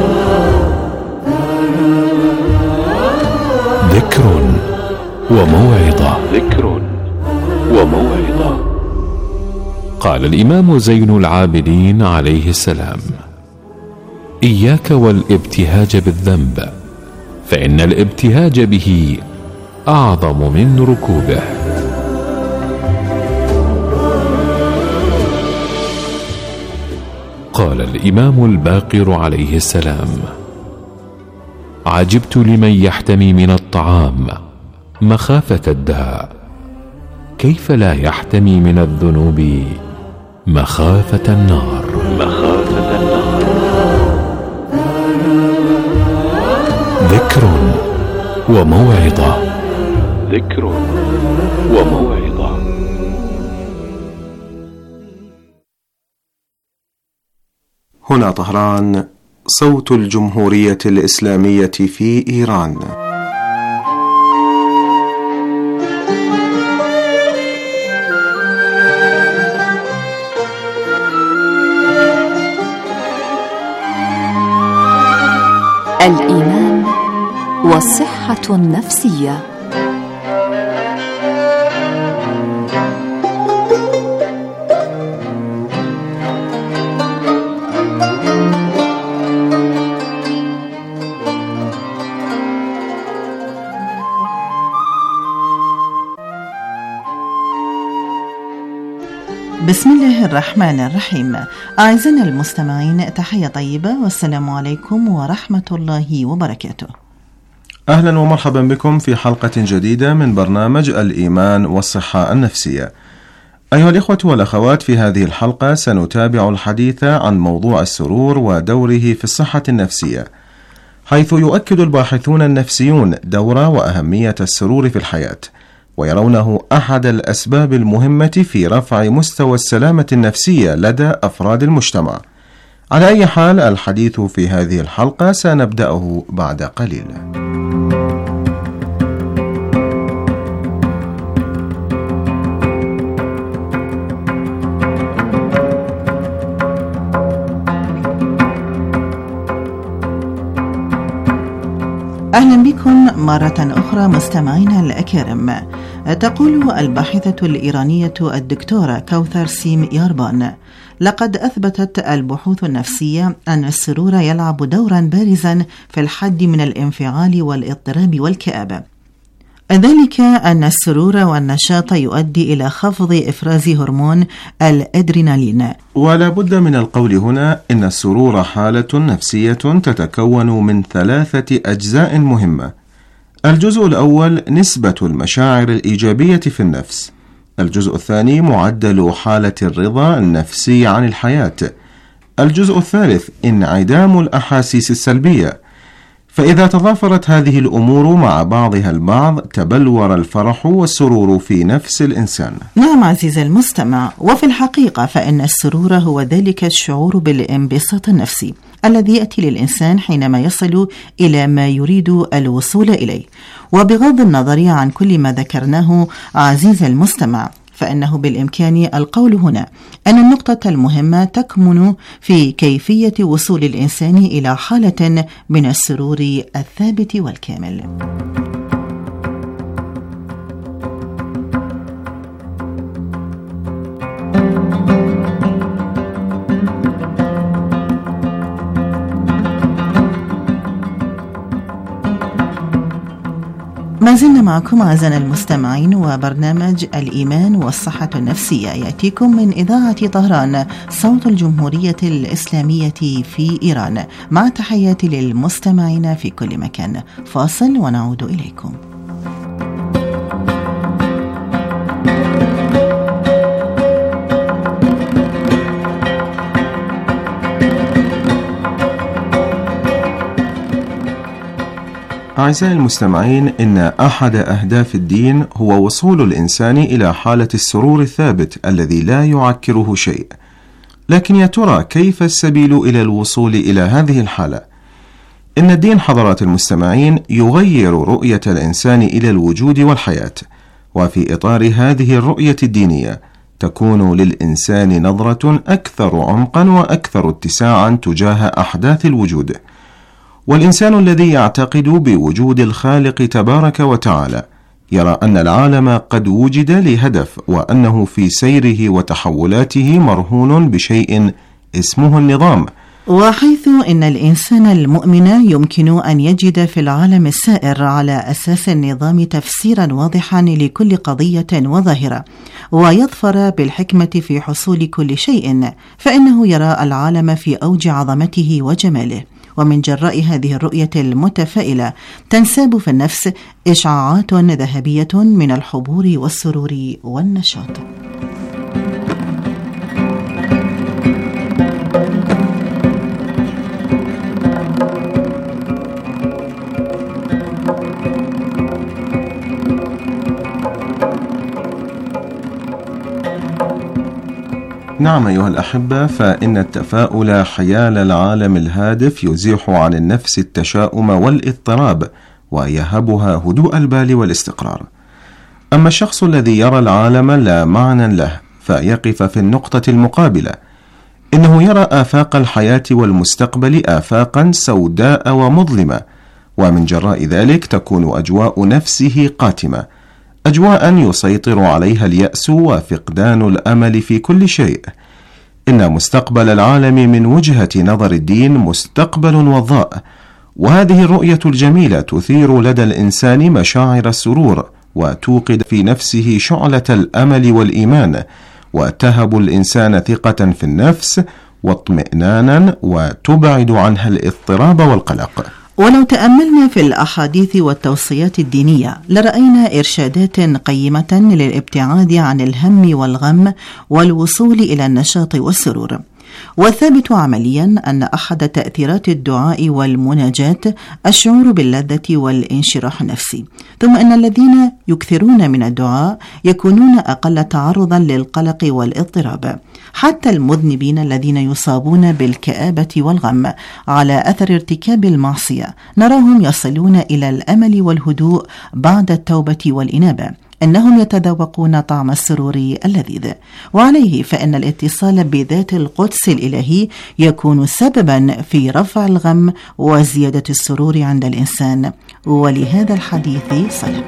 ذكر وموعظة. ذكر وموعظة. قال الإمام زين العابدين عليه السلام: إياك والابتهاج بالذنب، فإن الابتهاج به أعظم من ركوبه. قال الإمام الباقر عليه السلام: عجبت لمن يحتمي من الطعام مخافة الداء، كيف لا يحتمي من الذنوب مخافة النار. مخافة النار. ذكر وموعظة. ذكر وموعظة. هنا طهران، صوت الجمهورية الإسلامية في إيران. الإيمان والصحة النفسية. بسم الله الرحمن الرحيم. أعزائنا المستمعين، تحية طيبة والسلام عليكم ورحمة الله وبركاته. أهلا ومرحبا بكم في حلقة جديدة من برنامج الإيمان والصحة النفسية. أيها الإخوة والأخوات، في هذه الحلقة سنتابع الحديث عن موضوع السرور ودوره في الصحة النفسية، حيث يؤكد الباحثون النفسيون دور وأهمية السرور في الحياة، ويرونه أحد الأسباب المهمة في رفع مستوى السلامة النفسية لدى أفراد المجتمع. على أي حال، الحديث في هذه الحلقة سنبدأه بعد قليل. أهلا بكم مرة أخرى مستمعينا الأكارم. تقول الباحثة الإيرانية الدكتورة كوثر سيم ياربان: لقد أثبتت البحوث النفسية أن السرور يلعب دورا بارزا في الحد من الانفعال والاضطراب والكآبة. ذلك أن السرور والنشاط يؤدي إلى خفض إفراز هرمون الأدرينالين. ولا بد من القول هنا إن السرور حالة نفسية تتكون من ثلاثة أجزاء مهمة. الجزء الأول نسبة المشاعر الإيجابية في النفس. الجزء الثاني معدل حالة الرضا النفسي عن الحياة. الجزء الثالث انعدام الأحاسيس السلبية. فإذا تضافرت هذه الأمور مع بعضها البعض تبلور الفرح والسرور في نفس الإنسان. نعم عزيزي المستمع، وفي الحقيقة فإن السرور هو ذلك الشعور بالانبساط النفسي الذي يأتي للإنسان حينما يصل إلى ما يريد الوصول إليه. وبغض النظر عن كل ما ذكرناه عزيزي المستمع، فإنه بالإمكان القول هنا أن النقطة المهمة تكمن في كيفية وصول الإنسان إلى حالة من السرور الثابت والكامل. ما زلنا معكم أعزائنا المستمعين، وبرنامج الإيمان والصحة النفسية يأتيكم من إذاعة طهران صوت الجمهورية الإسلامية في إيران، مع تحياتي للمستمعين في كل مكان. فاصل ونعود إليكم. أعزائي المستمعين، إن أحد أهداف الدين هو وصول الإنسان إلى حالة السرور الثابت الذي لا يعكره شيء. لكن يا ترى كيف السبيل إلى الوصول إلى هذه الحالة؟ إن الدين حضرات المستمعين يغير رؤية الإنسان إلى الوجود والحياة، وفي إطار هذه الرؤية الدينية تكون للإنسان نظرة أكثر عمقا وأكثر اتساعا تجاه أحداث الوجود. والإنسان الذي يعتقد بوجود الخالق تبارك وتعالى يرى أن العالم قد وجد لهدف، وأنه في سيره وتحولاته مرهون بشيء اسمه النظام. وحيث إن الإنسان المؤمن يمكن أن يجد في العالم السائر على أساس النظام تفسيرا واضحا لكل قضية وظاهرة، ويظفر بالحكمة في حصول كل شيء، فإنه يرى العالم في أوج عظمته وجماله. ومن جراء هذه الرؤية المتفائلة تنساب في النفس إشعاعات ذهبية من الحبور والسرور والنشاط. نعم أيها الأحبة، فإن التفاؤل حيال العالم الهادف يزيح عن النفس التشاؤم والاضطراب ويهبها هدوء البال والاستقرار. أما الشخص الذي يرى العالم لا معنى له فيقف في النقطة المقابلة، إنه يرى آفاق الحياة والمستقبل آفاقا سوداء ومظلمة، ومن جراء ذلك تكون أجواء نفسه قاتمة، أجواء يسيطر عليها اليأس وفقدان الأمل في كل شيء. إن مستقبل العالم من وجهة نظر الدين مستقبل وضاء، وهذه الرؤية الجميلة تثير لدى الإنسان مشاعر السرور، وتوقد في نفسه شعلة الأمل والإيمان، وتهب الإنسان ثقة في النفس واطمئنانا، وتبعد عنها الاضطراب والقلق. ولو تأملنا في الأحاديث والتوصيات الدينية لرأينا إرشادات قيمة للابتعاد عن الهم والغم والوصول إلى النشاط والسرور. والثابت عمليا أن أحد تأثيرات الدعاء والمناجاة الشعور باللذة والانشراح النفسي، ثم أن الذين يكثرون من الدعاء يكونون أقل تعرضا للقلق والاضطراب. حتى المذنبين الذين يصابون بالكآبة والغم على أثر ارتكاب المعصية نراهم يصلون إلى الأمل والهدوء بعد التوبة والإنابة، أنهم يتذوقون طعم السرور اللذيذ. وعليه فإن الاتصال بذات القدس الإلهي يكون سببا في رفع الغم وزيادة السرور عند الإنسان، ولهذا الحديث صلة.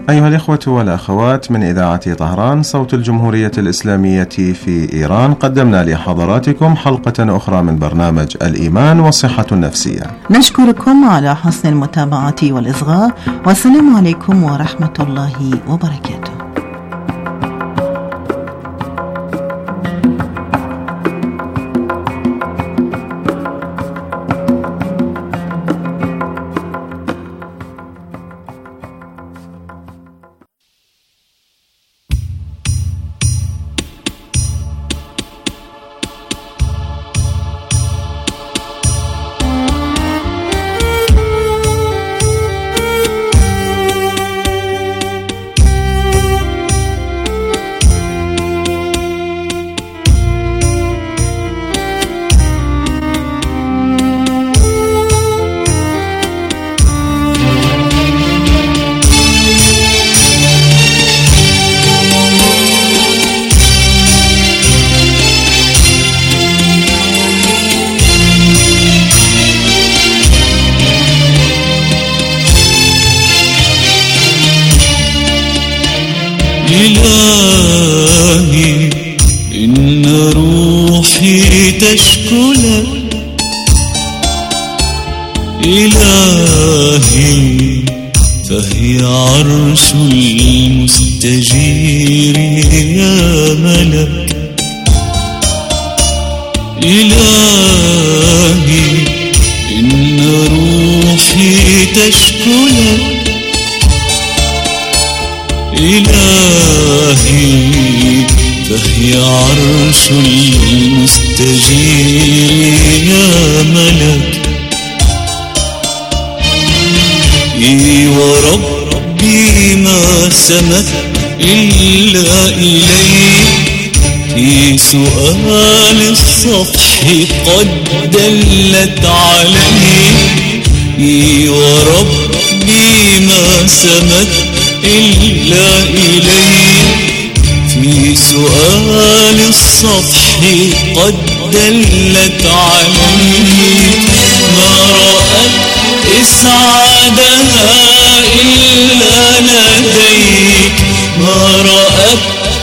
أيها الإخوة والأخوات، من إذاعة طهران صوت الجمهورية الإسلامية في إيران، قدمنا لحضراتكم حلقة أخرى من برنامج الإيمان والصحة النفسية. نشكركم على حسن المتابعة والإصغاء، والسلام عليكم ورحمة الله وبركاته. إلهي إن روحي تشكو لك، إلهي فهي عرش المستجير يا ملك، إلهي إن روحي تشكو لك، إلهي فهي عرش المستجير يا ملك. إي وربي ما سمت إلا إليك، في سؤال الصفح قد دلت عليه. إي وربي ما سمت إلا إليك، في سؤال الصفح قد دلت عليك. ما رأت إسعادها إلا لديك، ما رأت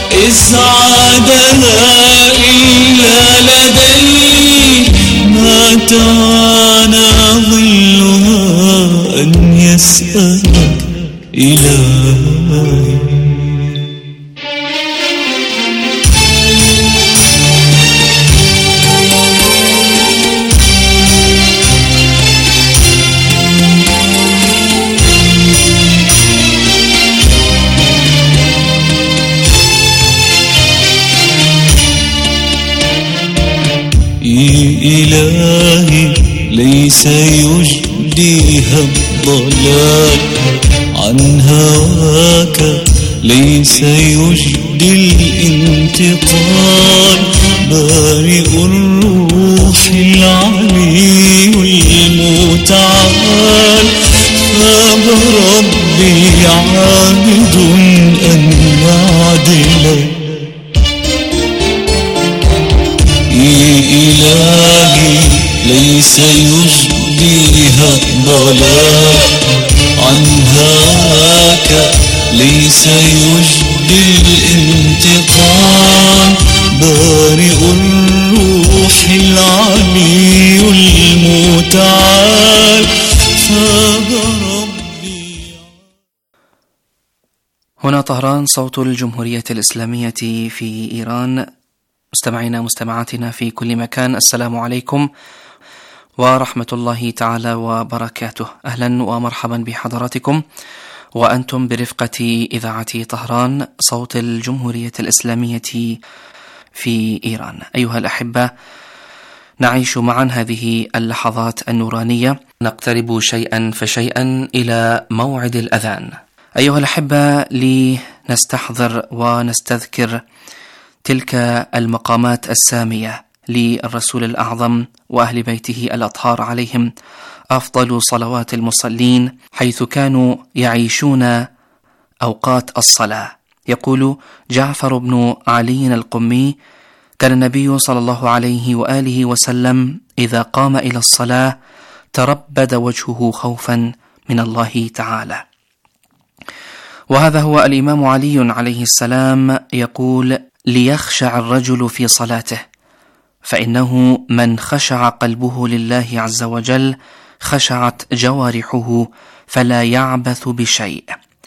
إسعادها إلا لديك. ما تعانى ظلها أن يسألك إلهي. إلهي ليس يجديها الضلال عن هواك، ليس يجدي الانتقال. بارئ الروح العلي المتعال، فاب ربي عابد أن يعدل. إلهي ليس يجديها الضلال عن هواك، ليس يجدي الانتقام. بارئ الروح العلي المتعال، فاب ربي. هنا طهران صوت الجمهورية الإسلامية في إيران. مستمعينا مستمعاتنا في كل مكان، السلام عليكم ورحمة الله تعالى وبركاته. أهلا ومرحبا بحضراتكم وأنتم برفقة إذاعة طهران صوت الجمهورية الإسلامية في إيران. أيها الأحبة، نعيش معا هذه اللحظات النورانية، نقترب شيئا فشيئا إلى موعد الأذان. أيها الأحبة، لنستحضر ونستذكر تلك المقامات السامية للرسول الأعظم وأهل بيته الأطهار عليهم أفضل صلوات المصلين، حيث كانوا يعيشون أوقات الصلاة. يقول جعفر بن علي القمي: كان النبي صلى الله عليه وآله وسلم إذا قام إلى الصلاة تربد وجهه خوفا من الله تعالى. وهذا هو الإمام علي عليه السلام يقول: ليخشع الرجل في صلاته، فإنه من خشع قلبه لله عز وجل خشعت جوارحه فلا يعبث بشيء.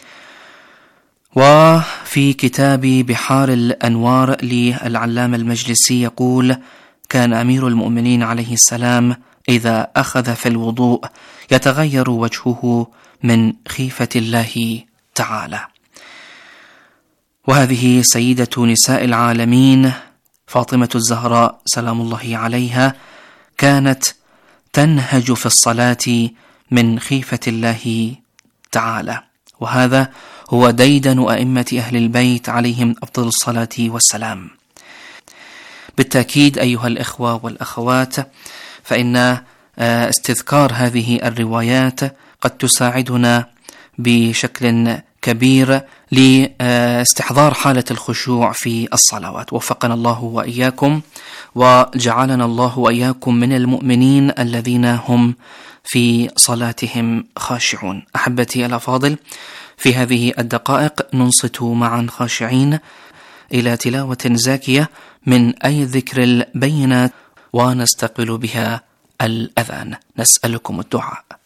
وفي كتاب بحار الأنوار للعلامة المجلسي يقول: كان أمير المؤمنين عليه السلام إذا أخذ في الوضوء يتغير وجهه من خيفة الله تعالى. وهذه سيدة نساء العالمين فاطمة الزهراء سلام الله عليها كانت تنهج في الصلاة من خيفة الله تعالى، وهذا هو ديدن أئمة أهل البيت عليهم أفضل الصلاة والسلام. بالتأكيد أيها الإخوة والأخوات، فإن استذكار هذه الروايات قد تساعدنا بشكل كبير لاستحضار حالة الخشوع في الصلوات. وفقنا الله وإياكم، وجعلنا الله وإياكم من المؤمنين الذين هم في صلاتهم خاشعون. أحبتي الأفاضل، في هذه الدقائق ننصت معا خاشعين إلى تلاوة زاكية من أي ذكر البينات ونستقبل بها الأذان. نسألكم الدعاء.